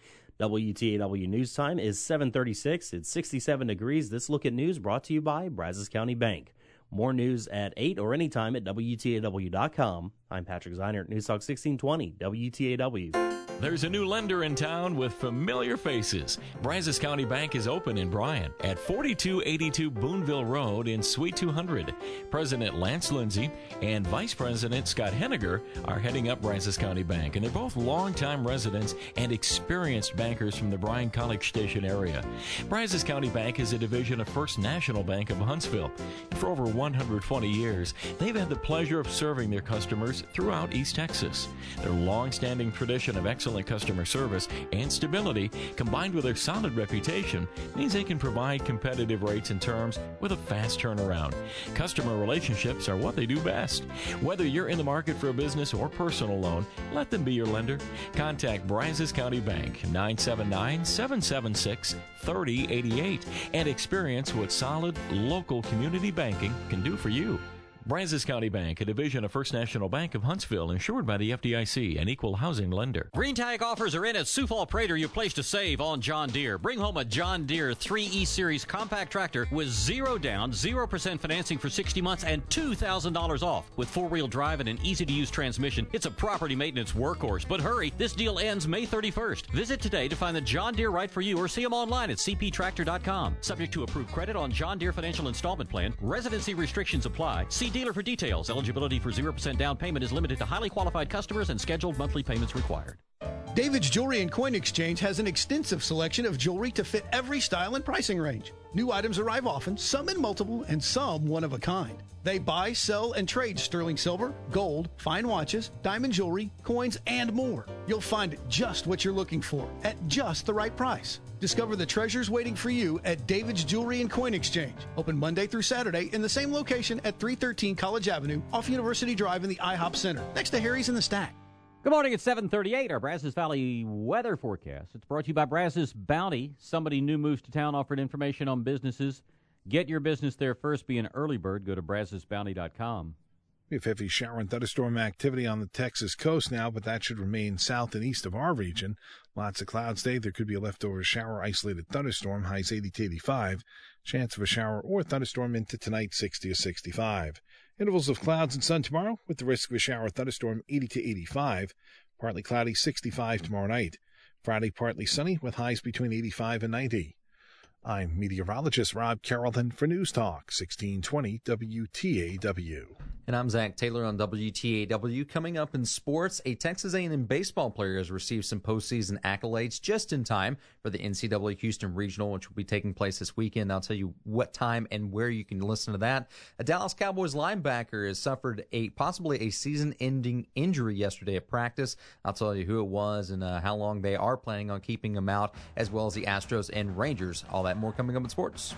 W T A W News Time is seven thirty-six. It's sixty-seven degrees. This Look at News brought to you by Brazos County Bank. More news at eight or anytime at W T A W dot com. I'm Patrick Zeinert, News Talk sixteen twenty, W T A W.
There's a new lender in town with familiar faces. Brazos County Bank is open in Bryan at forty-two eighty-two Boonville Road in Suite two hundred. President Lance Lindsay and Vice President Scott Henniger are heading up Brazos County Bank, and they're both longtime residents and experienced bankers from the Bryan College Station area. Brazos County Bank is a division of First National Bank of Huntsville. And for over one hundred twenty years, they've had the pleasure of serving their customers throughout East Texas. Their long-standing tradition of excellent customer service and stability, combined with their solid reputation, means they can provide competitive rates and terms with a fast turnaround. Customer relationships are what they do best. Whether you're in the market for a business or personal loan, let them be your lender. Contact Brazos County Bank, nine seven nine, seven seven six, three zero eight eight, and experience what solid local community banking can do for you. Brazos County Bank, a division of First National Bank of Huntsville, insured by the F D I C, an equal housing lender.
Green Tag offers are in at Sioux Falls Prater, your place to save on John Deere. Bring home a John Deere three E Series compact tractor with zero down, zero percent financing for sixty months, and two thousand dollars off. With four-wheel drive and an easy-to-use transmission, it's a property maintenance workhorse. But hurry, this deal ends May thirty-first. Visit today to find the John Deere right for you or see them online at c p tractor dot com. Subject to approved credit on John Deere Financial Installment Plan. Residency restrictions apply. See dealer for details. Eligibility for zero percent down payment is limited to highly qualified customers and scheduled monthly payments required.
David's Jewelry and Coin Exchange has an extensive selection of jewelry to fit every style and pricing range. New items arrive often, some in multiple and some one of a kind. They buy, sell, and trade sterling silver, gold, fine watches, diamond jewelry, coins, and more. You'll find just what you're looking for at just the right price. Discover the treasures waiting for you at David's Jewelry and Coin Exchange. Open Monday through Saturday in the same location at three thirteen College Avenue off University Drive in the IHOP Center, next to Harry's in the Stack.
Good morning. It's seven thirty-eight. Our Brazos Valley weather forecast. It's brought to you by Brazos Bounty. Somebody new moves to town, offered information on businesses. Get your business there first. Be an early bird. Go to brazos bounty dot com.
We have heavy shower and thunderstorm activity on the Texas coast now, but that should remain south and east of our region. Lots of clouds today. There could be a leftover shower, isolated thunderstorm, highs eighty to eighty-five. Chance of a shower or thunderstorm into tonight, sixty to sixty-five. Intervals of clouds and sun tomorrow with the risk of a shower thunderstorm, eighty to eighty-five. Partly cloudy, sixty-five tomorrow night. Friday, partly sunny with highs between eighty-five and ninety. I'm meteorologist Rob Carrollton for News Talk sixteen twenty W T A W.
And I'm Zach Taylor on W T A W. Coming up in sports, a Texas A and M baseball player has received some postseason accolades just in time for the N C double A Houston Regional, which will be taking place this weekend. I'll tell you what time and where you can listen to that. A Dallas Cowboys linebacker has suffered a possibly a season-ending injury yesterday at practice. I'll tell you who it was and uh, how long they are planning on keeping him out, as well as the Astros and Rangers. All that more coming up in sports.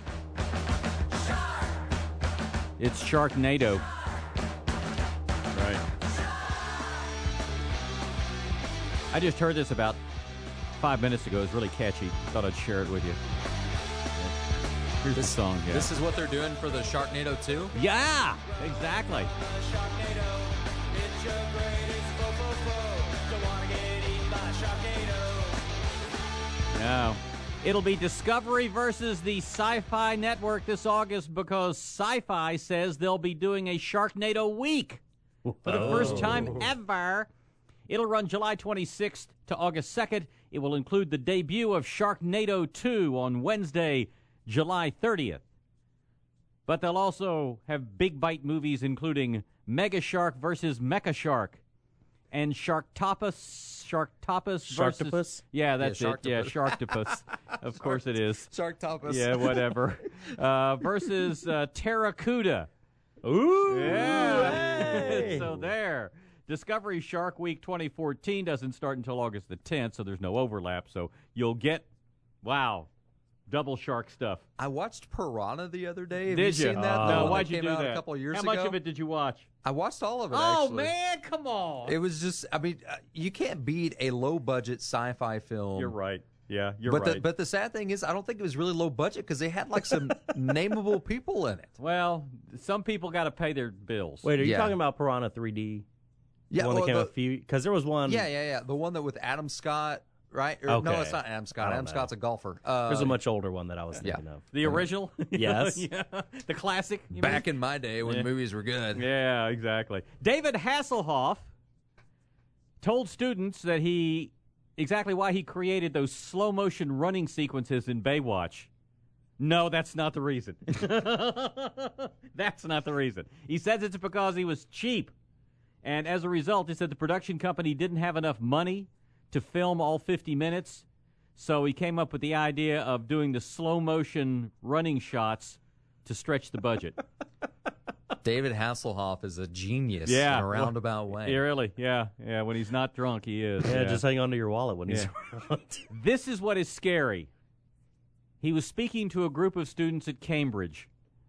It's Sharknado. Right. I just heard this about five minutes ago. It's really catchy. Thought I'd share it with you. Here's this, the song. Yeah.
This is what they're doing for the Sharknado two?
Yeah, exactly. No. It'll be Discovery versus the Sci-Fi Network this August because Sci-Fi says they'll be doing a Sharknado week for the
Oh.
first time ever. It'll run July twenty-sixth to August second. It will include the debut of Sharknado two on Wednesday, July thirtieth. But they'll also have big bite movies including Mega Shark versus Mecha Shark and Sharktopus, Sharktopus versus...
Sharktopus?
Yeah, that's
Yeah,
it. Yeah, Sharktopus. Of course it is.
Sharktopus.
Yeah, whatever. uh, versus uh, Terracuda.
Ooh.
Yeah.
Hey.
So there. Discovery Shark Week twenty fourteen doesn't start until August the tenth, so there's no overlap. So you'll get, wow, double shark stuff.
I watched Piranha the other day. Have
Did
you
you?
seen that?
Oh.
The
No,
one
why'd
that
you
came
do
out
that?
a couple of years
How
ago.
much of it did you watch?
I watched all of it,
Oh,
actually.
man, come on.
It was just, I mean, uh, you can't beat a low-budget sci-fi film.
You're right. Yeah, you're
but
right.
The, but the sad thing is, I don't think it was really low budget because they had like some nameable people in it.
Well, some people got to pay their bills.
Wait, are you
Yeah.
talking about Piranha three D?
Yeah,
the one
well,
that came
the-
a few because there was one.
Yeah, yeah, yeah. The one that with Adam Scott, right? Or, No,
Okay.
it's not Adam
I
Scott.
don't
Adam
know.
Scott's a golfer. Uh,
There's a much older one that I was
yeah.
thinking of.
The original?
Yes.
Yeah. The classic? you
Back
mean?
in my day when
Yeah.
movies were good.
Yeah, exactly. David Hasselhoff told students that he exactly why he created those slow motion running sequences in Baywatch. No, that's not the reason. That's not the reason. He says it's because he was cheap. And as a result, he said the production company didn't have enough money to film all fifty minutes. So he came up with the idea of doing the slow motion running shots to stretch the budget.
David Hasselhoff is a genius
Yeah.
in a roundabout way.
Yeah, really. Yeah, yeah. When he's not drunk, he is.
Yeah, just hang on to your wallet when he's
Yeah.
around.
This is what is scary. He was speaking to a group of students at Cambridge.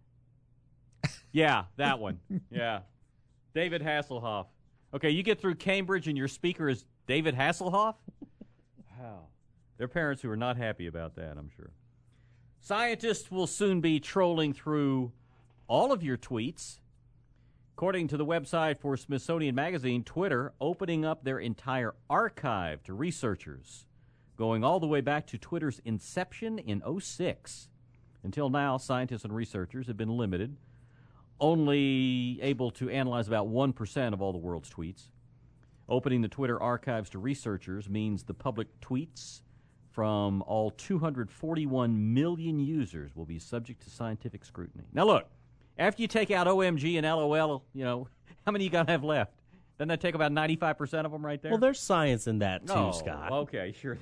Yeah, that one. Yeah. David Hasselhoff. Okay, you get through Cambridge and your speaker is David Hasselhoff? Wow. Their parents who are not happy about that, I'm sure. Scientists will soon be trolling through all of your tweets. According to the website for Smithsonian Magazine, Twitter opening up their entire archive to researchers, going all the way back to Twitter's inception in oh six. Until now, scientists and researchers have been limited, only able to analyze about one percent of all the world's tweets. Opening the Twitter archives to researchers means the public tweets from all two hundred forty-one million users will be subject to scientific scrutiny. Now, look, after you take out O M G and LOL, you know, how many you got to have left? Doesn't that take about ninety-five percent of them right there?
Well, there's science in that too,
Oh,
Scott.
Okay, sure.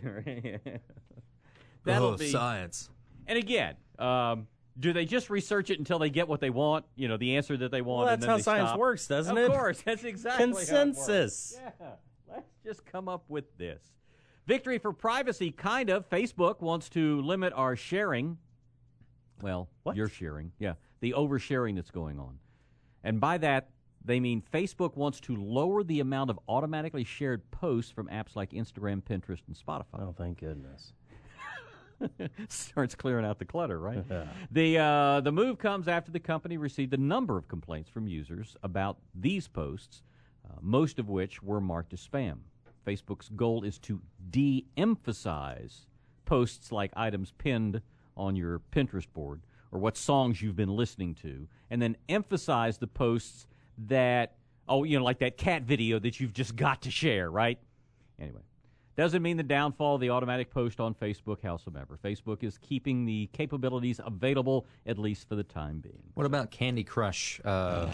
That'll
Oh,
be
science.
And again, um, do they just research it until they get what they want? You know, the answer that they want.
Well,
and
that's
then
how
they
science
stop?
works, doesn't
of
it?
Of course, that's exactly
Consensus.
How it works. Yeah, let's just come up with this. Victory for privacy, kind of. Facebook wants to limit our sharing. Well,
What?
your sharing. Yeah, the oversharing that's going on. And by that, they mean Facebook wants to lower the amount of automatically shared posts from apps like Instagram, Pinterest, and Spotify.
Oh, thank goodness.
Starts clearing out the clutter, right? the uh, the move comes after the company received a number of complaints from users about these posts, uh, most of which were marked as spam. Facebook's goal is to de-emphasize posts like items pinned on your Pinterest board or what songs you've been listening to, and then emphasize the posts that, oh, you know, like that cat video that you've just got to share, right? Anyway. Doesn't mean the downfall of the automatic post on Facebook, howsoever. Facebook is keeping the capabilities available, at least for the time being.
What about Candy Crush uh,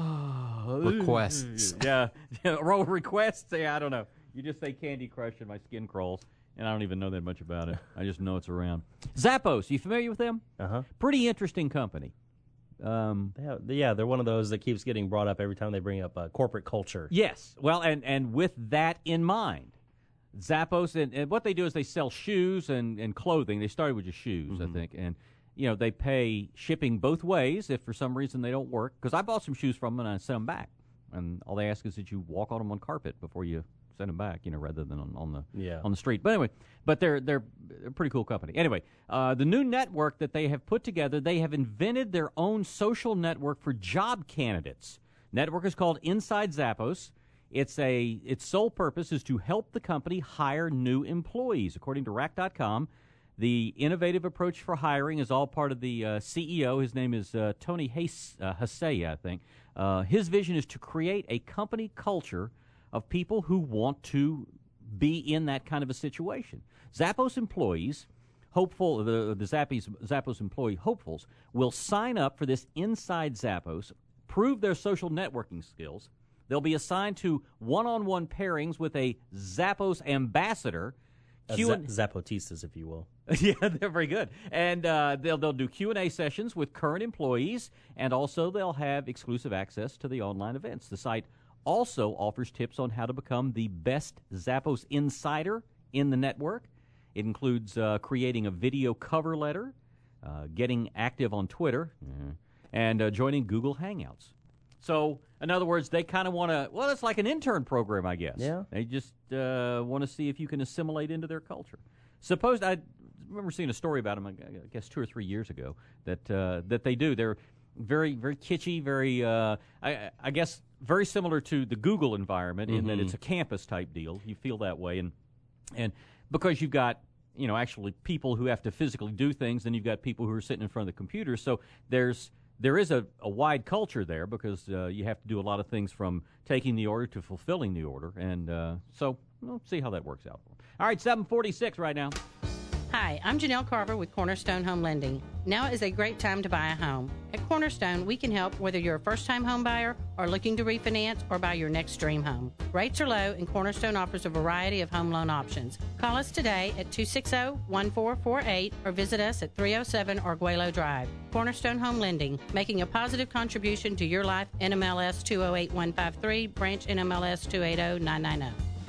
requests?
Yeah, roll requests? Yeah, I don't know. You just say Candy Crush and my skin crawls, and I don't even know that much about it. I just know it's around. Zappos, you familiar with them?
Uh-huh.
Pretty interesting company. Um,
yeah, yeah, they're one of those that keeps getting brought up every time they bring up uh, corporate culture.
Yes. Well, and, and with that in mind, Zappos, and, and what they do is they sell shoes and, and clothing. They started with just shoes,
Mm-hmm.
I think. And, you know, they pay shipping both ways if for some reason they don't work. Because I bought some shoes from them and I sent them back. And all they ask is that you walk on them on carpet before you send them back, you know, rather than on, on the
Yeah.
on the street. But anyway, but they're, they're a pretty cool company. Anyway, uh, the new network that they have put together, they have invented their own social network for job candidates. Network is called Inside Zappos. It's a its sole purpose is to help the company hire new employees. According to Rack dot com, The innovative approach for hiring is all part of the uh, C E O. His name is uh, Tony Hayes, uh, Hsieh, I think. Uh, his vision is to create a company culture of people who want to be in that kind of a situation. Zappos employees, hopeful, the, the Zappos, Zappos employee hopefuls, will sign up for this Inside Zappos, prove their social networking skills. They'll be assigned to one-on-one pairings with a Zappos ambassador.
Uh,
Q-
Za- Zapotistas, if you will.
Yeah, they're very good. And uh, they'll they'll do Q and A sessions with current employees, and also they'll have exclusive access to the online events. The site also offers tips on how to become the best Zappos insider in the network. It includes uh, creating a video cover letter, uh, getting active on Twitter, mm-hmm. and uh, joining Google Hangouts. So, in other words, they kind of want to, well, it's like an intern program, I guess.
Yeah.
They just uh, want to see if you can assimilate into their culture. Suppose, I remember seeing a story about them, I guess, two or three years ago, that uh, that they do. They're very, very kitschy, very, uh, I, I guess, very similar to the Google environment mm-hmm. in that it's a campus-type deal. You feel that way. And and because you've got, you know, actually people who have to physically do things, then you've got people who are sitting in front of the computer. So there's... There is a, a wide culture there because uh, you have to do a lot of things from taking the order to fulfilling the order. And uh, so we'll see how that works out. All right, seven forty-six right now.
Hi, I'm Janelle Carver with Cornerstone Home Lending. Now is a great time to buy a home. At Cornerstone, we can help whether you're a first-time home buyer or looking to refinance or buy your next dream home. Rates are low, and Cornerstone offers a variety of home loan options. Call us today at two six zero, one four four eight or visit us at three oh seven Arguello Drive. Cornerstone Home Lending, making a positive contribution to your life. N M L S two oh eight one five three, branch N M L S two eight zero nine nine zero.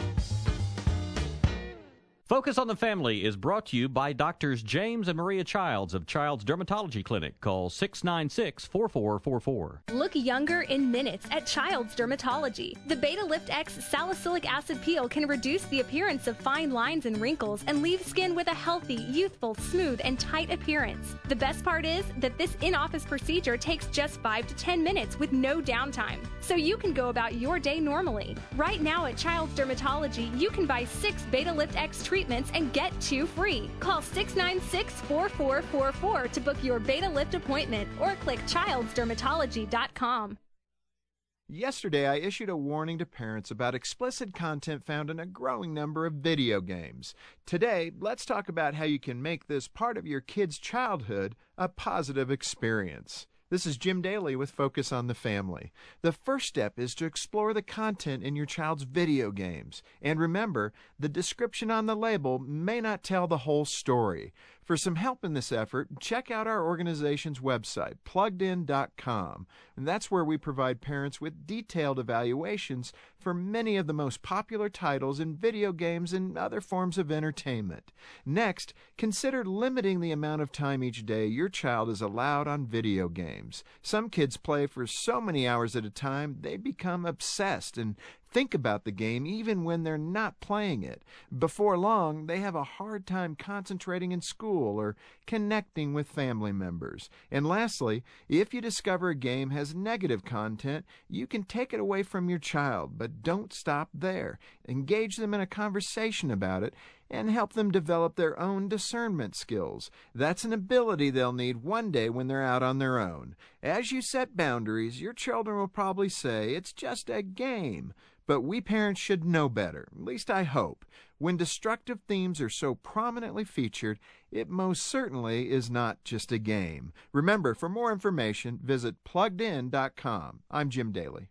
Focus on the Family is brought to you by Doctors James and Maria Childs of Child's Dermatology Clinic. Call six nine six, four four four four.
Look younger in minutes at Child's Dermatology. The Beta Lift X salicylic acid peel can reduce the appearance of fine lines and wrinkles and leave skin with a healthy, youthful, smooth, and tight appearance. The best part is that this in-office procedure takes just five to ten minutes with no downtime, so you can go about your day normally. Right now at Child's Dermatology, you can buy six Beta Lift X treatments treatments and get two free. Call six nine six, four four four four to book your Beta Lift appointment or click childs dermatology dot com.
Yesterday, I issued a warning to parents about explicit content found in a growing number of video games. Today, let's talk about how you can make this part of your kid's childhood a positive experience. This is Jim Daly with Focus on the Family. The first step is to explore the content in your child's video games. And remember, the description on the label may not tell the whole story. For some help in this effort, check out our organization's website, plugged in dot com. And that's where we provide parents with detailed evaluations for many of the most popular titles in video games and other forms of entertainment. Next, consider limiting the amount of time each day your child is allowed on video games. Some kids play for so many hours at a time, they become obsessed and think about the game even when they're not playing it. Before long, they have a hard time concentrating in school or connecting with family members. And lastly, if you discover a game has negative content, you can take it away from your child, but don't stop there. Engage them in a conversation about it and help them develop their own discernment skills. That's an ability they'll need one day when they're out on their own. As you set boundaries, your children will probably say, "It's just a game." But we parents should know better, at least I hope. When destructive themes are so prominently featured, it most certainly is not just a game. Remember, for more information, visit plugged in dot com. I'm Jim Daly.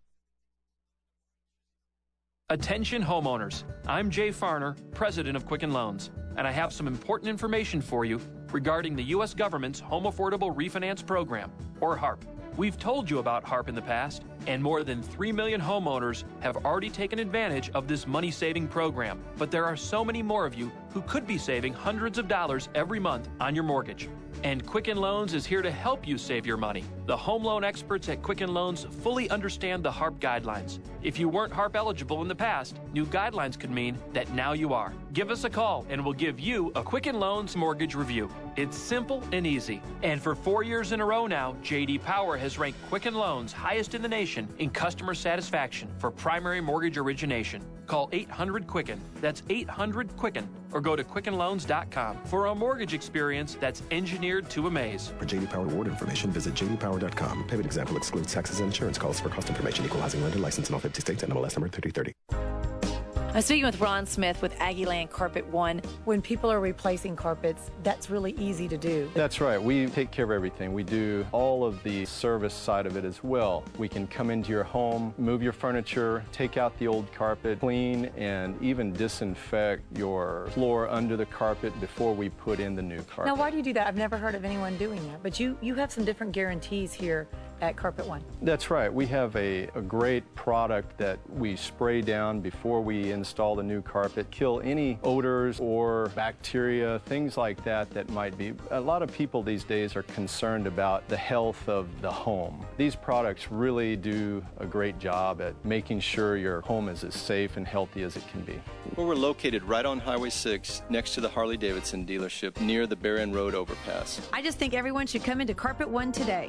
Attention homeowners, I'm Jay Farner, president of Quicken Loans, and I have some important information for you regarding the U S government's Home Affordable Refinance Program, or HARP. We've told you about HARP in the past, and more than three million homeowners have already taken advantage of this money-saving program. But there are so many more of you who could be saving hundreds of dollars every month on your mortgage. And Quicken Loans is here to help you save your money. The home loan experts at Quicken Loans fully understand the HARP guidelines. If you weren't HARP eligible in the past, new guidelines could mean that now you are. Give us a call and we'll give you a Quicken Loans mortgage review. It's simple and easy. And for four years in a row now, J D Power has ranked Quicken Loans highest in the nation in customer satisfaction for primary mortgage origination. Call eight hundred Quicken. That's eight hundred Quicken. or go to quicken loans dot com for a mortgage experience that's engineered to amaze.
For J D Power award information, visit j d power dot com. Payment example excludes taxes and insurance costs. For cost information, equalizing lender license in all fifty states and M L S number thirty thirty.
I'm speaking with Ron Smith with Aggieland Carpet One. When people are replacing carpets, that's really easy to do.
That's right. We take care of everything. We do all of the service side of it as well. We can come into your home, move your furniture, take out the old carpet, clean, and even disinfect your floor under the carpet before we put in the new carpet.
Now, why do you do that? I've never heard of anyone doing that. But you, you have some different guarantees here at Carpet One.
That's right. We have a, a great product that we spray down before we install the new carpet, kill any odors or bacteria, things like that that might be. A lot of people these days are concerned about the health of the home. These products really do a great job at making sure your home is as safe and healthy as it can be.
Well, we're located right on Highway six next to the Harley-Davidson dealership near the Barron Road overpass.
I just think everyone should come into Carpet One today.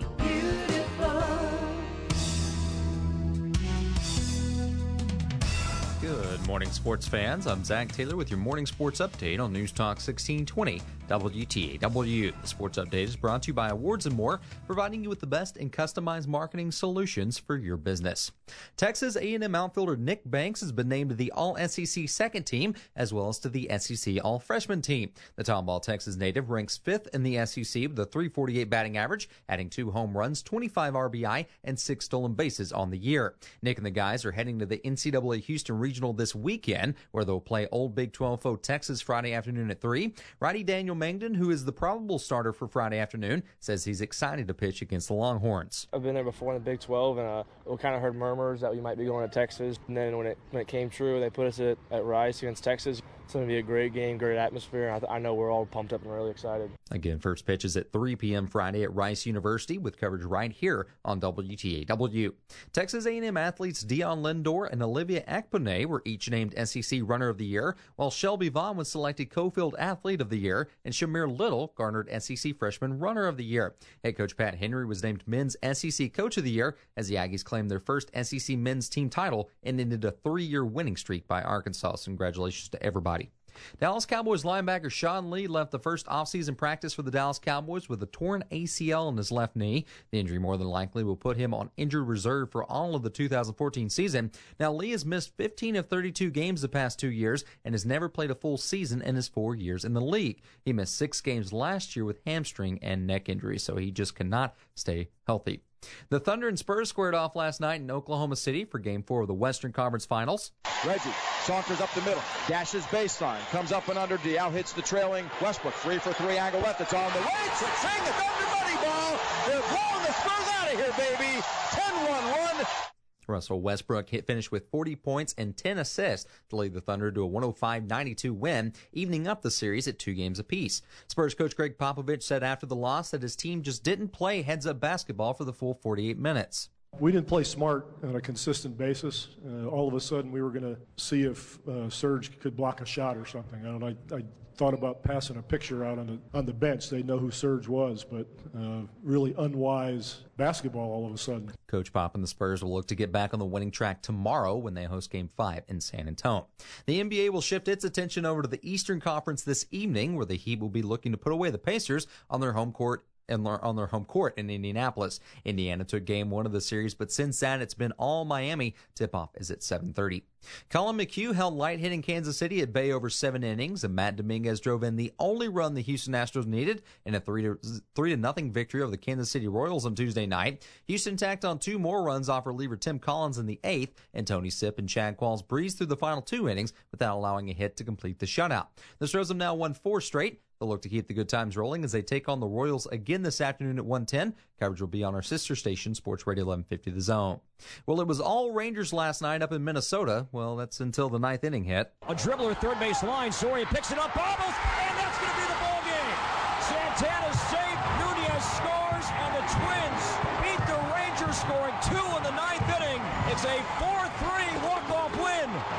Good morning, sports fans. I'm Zach Taylor with your morning sports update on News Talk sixteen twenty W T A W. The sports update is brought to you by Awards and More, providing you with the best in customized marketing solutions for your business. Texas A and M outfielder Nick Banks has been named to the All-S E C second team, as well as to the S E C All-Freshman team. The Tomball, Texas native ranks fifth in the S E C with a three forty-eight batting average, adding two home runs, twenty-five R B I, and six stolen bases on the year. Nick and the guys are heading to the N C double A Houston Regional this weekend, where they'll play Old Big twelve foe Texas Friday afternoon at three. Righty Daniel Mangden, who is the probable starter for Friday afternoon, says he's excited to pitch against the Longhorns.
I've been there before in the Big twelve, and uh, we kind of heard murmurs that we might be going to Texas. And then when it when it came true, they put us at, at Rice against Texas. It's going to be a great game, great atmosphere. I, th- I know we're all pumped up and really excited.
Again, first pitch is at three p.m. Friday at Rice University, with coverage right here on W T A W. Texas A and M athletes Dion Lindor and Olivia Akpone were each named S E C Runner of the Year, while Shelby Vaughn was selected Cofield Athlete of the Year, and Shamir Little garnered S E C Freshman Runner of the Year. Head coach Pat Henry was named Men's S E C Coach of the Year, as the Aggies claimed their first S E C men's team title and ended a three-year winning streak by Arkansas. So congratulations to everybody. Dallas Cowboys linebacker Sean Lee left the first offseason practice for the Dallas Cowboys with a torn A C L in his left knee. The injury more than likely will put him on injured reserve for all of the two thousand fourteen season. Now, Lee has missed fifteen of thirty-two games the past two years and has never played a full season in his four years in the league. He missed six games last year with hamstring and neck injuries, so he just cannot stay healthy. The Thunder and Spurs squared off last night in Oklahoma City for Game four of the Western Conference Finals.
Reggie saunters up the middle, dashes baseline, comes up and under, Diao hits the trailing Westbrook, three for three, angle left, it's on the way, it's a Chang, the Thunder money ball, they're blowing the Spurs out of here, baby, ten one run.
Russell Westbrook hit finished with forty points and ten assists to lead the Thunder to a one oh five ninety-two win, evening up the series at two games apiece. Spurs coach Greg Popovich said after the loss that his team just didn't play heads-up basketball for the full forty-eight minutes.
We didn't play smart on a consistent basis. Uh, all of a sudden, we were going to see if uh, Serge could block a shot or something. And I, I thought about passing a picture out on the on the bench. They know who Serge was, but uh, really unwise basketball all of a sudden.
Coach Pop and the Spurs will look to get back on the winning track tomorrow when they host Game five in San Antonio. The N B A will shift its attention over to the Eastern Conference this evening, where the Heat will be looking to put away the Pacers on their home court and on their home court in Indianapolis. Indiana took game one of the series, but since that, it's been all Miami. Tip-off is at seven thirty. Colin McHugh held light hitting Kansas City at bay over seven innings, and Matt Dominguez drove in the only run the Houston Astros needed in a three to three to nothing victory over the Kansas City Royals on Tuesday night. Houston tacked on two more runs off reliever Tim Collins in the eighth, and Tony Sipp and Chad Qualls breezed through the final two innings without allowing a hit to complete the shutout. The Stros have now won four straight. They'll look to keep the good times rolling as they take on the Royals again this afternoon at one ten. Coverage will be on our sister station, Sports Radio eleven fifty The Zone. Well, it was all Rangers last night up in Minnesota. Well, that's until the ninth inning hit.
A dribbler, third base line. Soria picks it up, bobbles, and that's going to be the ball game. Santana's safe, Nunez scores, and the Twins beat the Rangers, scoring two in the ninth inning. It's a four three walk-off win.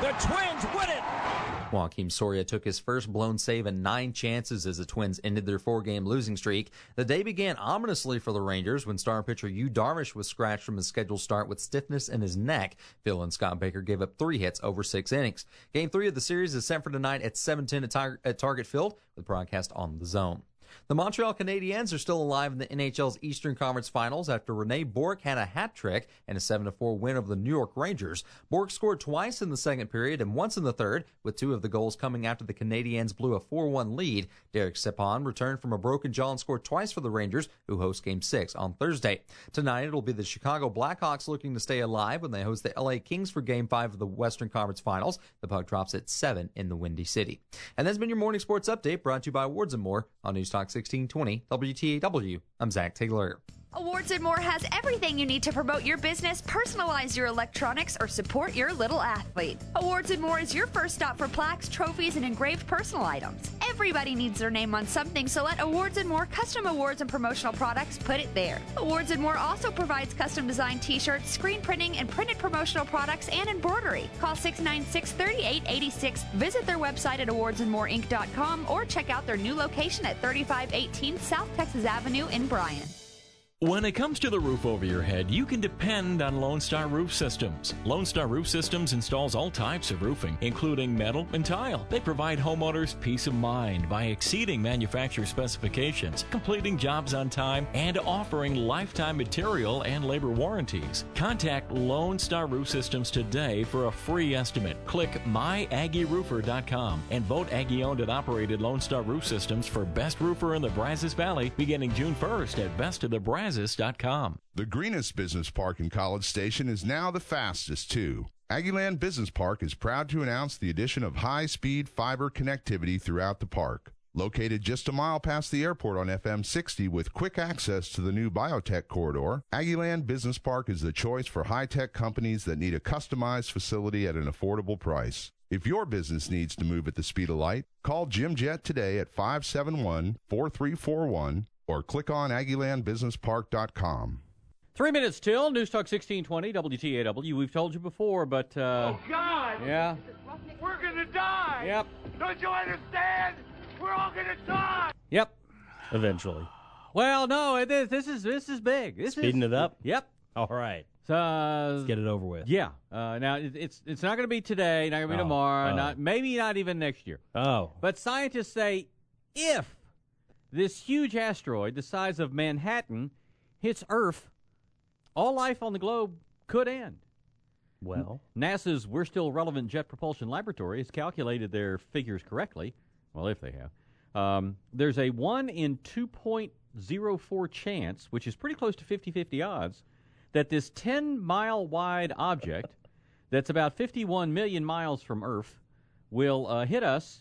The Twins win it.
Joakim Soria took his first blown save in nine chances as the Twins ended their four-game losing streak. The day began ominously for the Rangers when star pitcher Yu Darvish was scratched from his scheduled start with stiffness in his neck. Phil and Scott Baker gave up three hits over six innings. Game three of the series is set for tonight at seven ten at, Tar- at Target Field with broadcast on the Zone. The Montreal Canadiens are still alive in the N H L's Eastern Conference Finals after Rene Bourque had a hat trick and a seven to four win over the New York Rangers. Bourque scored twice in the second period and once in the third, with two of the goals coming after the Canadiens blew a four one lead. Derek Stepan returned from a broken jaw and scored twice for the Rangers, who host Game six on Thursday. Tonight, it'll be the Chicago Blackhawks looking to stay alive when they host the L A Kings for Game five of the Western Conference Finals. The puck drops at seven in the Windy City. And that's been your morning sports update brought to you by Awards and More on News Talk sixteen twenty W T A W. I'm Zach Taylor.
Awards and More has everything you need to promote your business, personalize your electronics, or support your little athlete. Awards and More is your first stop for plaques, trophies, and engraved personal items. Everybody needs their name on something, so let Awards and More custom awards and promotional products put it there. Awards and More also provides custom designed t-shirts, screen printing, and printed promotional products and embroidery. Call six nine six, three eight eight six, visit their website at awards and more inc dot com, or check out their new location at thirty-five eighteen South Texas Avenue in Bryan.
When it comes to the roof over your head, you can depend on Lone Star Roof Systems. Lone Star Roof Systems installs all types of roofing, including metal and tile. They provide homeowners peace of mind by exceeding manufacturer specifications, completing jobs on time, and offering lifetime material and labor warranties. Contact Lone Star Roof Systems today for a free estimate. Click my aggie roofer dot com and vote Aggie-owned and operated Lone Star Roof Systems for Best Roofer in the Brazos Valley beginning June first at best of the Brazos dot com.
The greenest business park in College Station is now the fastest, too. Aggieland Business Park is proud to announce the addition of high-speed fiber connectivity throughout the park. Located just a mile past the airport on F M sixty with quick access to the new biotech corridor, Aggieland Business Park is the choice for high-tech companies that need a customized facility at an affordable price. If your business needs to move at the speed of light, call Jim Jett today at five seven one, four three four one or click on Aggie Land Business Park dot com.
Three minutes till News Talk sixteen twenty W T A W. We've told you before, but uh,
oh God!
Yeah,
we're gonna die.
Yep.
Don't you understand? We're all gonna die.
Yep.
Eventually.
Well, no, it is. This is this is big. This
Speeding
is,
it up.
Yep.
All right.
So, uh,
let's get it over with.
Yeah. Uh, now it, it's it's not going to be today. Not going to be
oh,
tomorrow.
Oh.
Not maybe not even next year.
Oh.
But scientists say if this huge asteroid the size of Manhattan hits Earth, all life on the globe could end.
Well,
NASA's We're Still Relevant Jet Propulsion Laboratory has calculated their figures correctly. Well, if they have. Um, there's a one in two point oh four chance, which is pretty close to fifty-fifty odds, that this ten-mile wide object that's about fifty-one million miles from Earth will uh, hit us.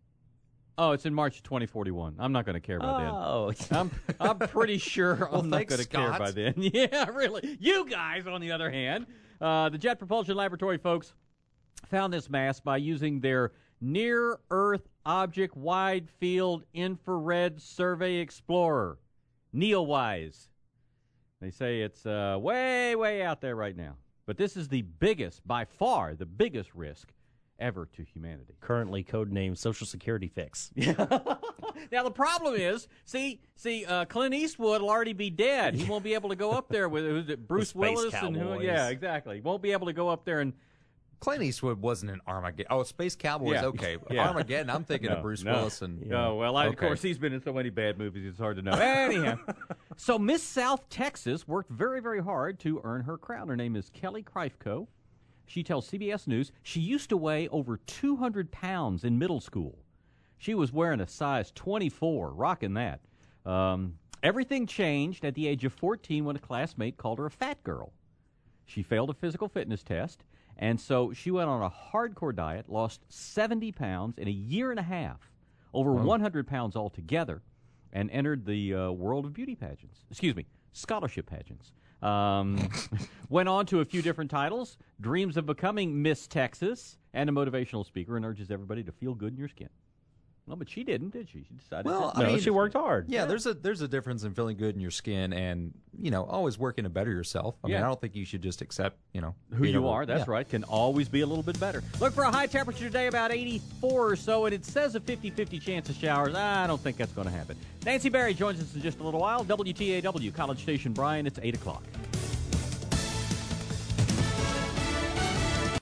Oh, it's in March of twenty forty-one. I'm not going to care by then.
Oh.
I'm, I'm pretty sure
well,
I'm not going to care by then. Yeah, really. You guys, on the other hand, uh, the Jet Propulsion Laboratory folks found this mass by using their Near-Earth Object Wide Field Infrared Survey Explorer, NEOWISE. They say it's uh, way, way out there right now. But this is the biggest, by far, the biggest risk ever to humanity.
Currently codenamed Social Security fix.
Now, the problem is, see, see, uh, Clint Eastwood will already be dead. He won't be able to go up there with who's it, Bruce Willis. and who, Yeah, exactly. He won't be able to go up there and...
Clint Eastwood wasn't in Armageddon. Oh, Space Cowboys,
Yeah.
okay.
Yeah.
Armageddon, I'm thinking
no,
of Bruce
no.
Willis. and
No, well, I,
okay.
of course, he's been in so many bad movies, it's hard to know. Anyhow, so Miss South Texas worked very, very hard to earn her crown. Her name is Kelly Kreifko. She tells C B S News she used to weigh over two hundred pounds in middle school. She was wearing a size twenty-four, rocking that. Um, everything changed at the age of fourteen when a classmate called her a fat girl. She failed a physical fitness test, and so she went on a hardcore diet, lost seventy pounds in a year and a half, over
Wow.
one hundred pounds altogether, and entered the uh, world of beauty pageants. Excuse me, scholarship pageants. Um, went on to a few different titles, dreams of becoming Miss Texas, and a motivational speaker, and urges everybody to feel good in your skin. Well, but she didn't, did she? She decided.
Well,
to,
I
no,
mean,
she worked hard.
Yeah, there's a there's a difference in feeling good in your skin and, you know, always working to better yourself. I mean,
Yeah.
I don't think you should just accept, you know,
who
being
you
over-
are. That's
yeah.
right. Can always be a little bit better. Look for a high temperature today, about eighty-four or so, and it says a fifty-fifty chance of showers. I don't think that's going to happen. Nancy Berry joins us in just a little while. W T A W, College Station Bryan. It's eight o'clock.